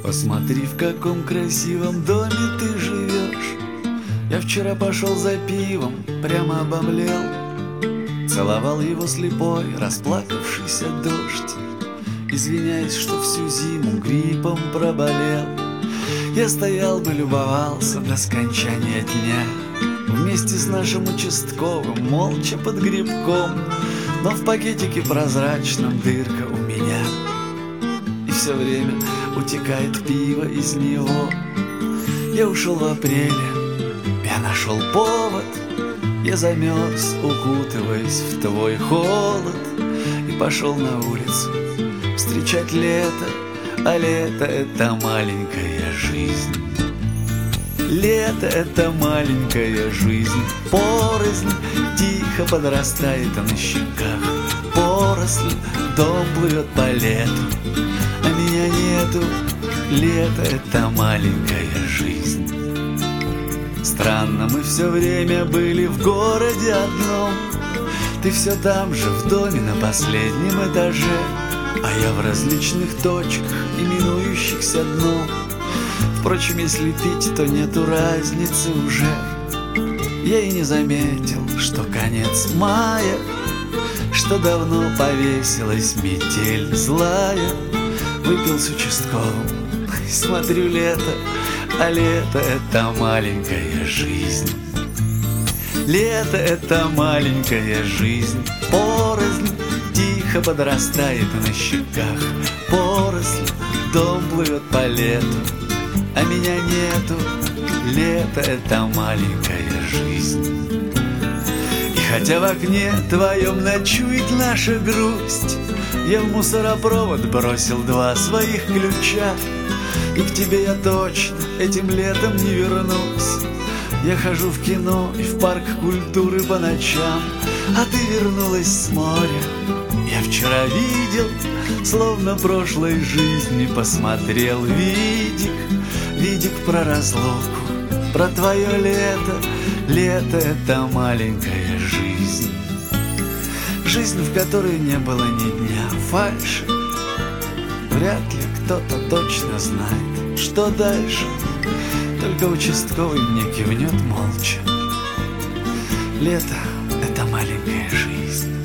Посмотри, в каком красивом доме ты живешь. Я вчера пошел за пивом, прямо обомлел. Целовал его слепой, расплакавшийся дождь, извиняясь, что всю зиму гриппом проболел. Я стоял бы, любовался до скончания дня вместе с нашим участковым, молча под грибком. Но в пакетике прозрачном дырка у меня, и все время утекает пиво из него. Я ушел в апреле, я нашел повод. Я замерз, укутываясь в твой холод, и пошел на улицу встречать лето. А лето — это маленькая жизнь. Лето — это маленькая жизнь. Порознь тихо подрастает на щеках. Поросль, дом плывет по лету, а меня нету. Лето — это маленькая жизнь. Странно, мы все время были в городе одном. Ты все там же, в доме на последнем этаже, а я в различных точках, именующихся дном. Впрочем, если пить, то нету разницы уже. Я и не заметил, что конец мая, что давно повесилась метель злая. Выпил с участковым, смотрю лето, а лето — это маленькая жизнь. Лето — это маленькая жизнь. Порознь тихо подрастает на щеках. Поросль, дом плывет по лету, а меня нету. Лето — это маленькая жизнь. И хотя в окне твоем ночует наша грусть, я в мусоропровод бросил 2 своих ключа. И к тебе я точно этим летом не вернусь. Я хожу в кино и в парк культуры по ночам, а ты вернулась с моря. Я вчера видел, словно прошлой жизни посмотрел видик. Видик про разлуку, про твое лето. Лето — это маленькая жизнь. Жизнь, в которой не было ни дня фальши. Вряд ли кто-то точно знает, что дальше. Только участковый мне кивнет молча. Лето — это маленькая жизнь.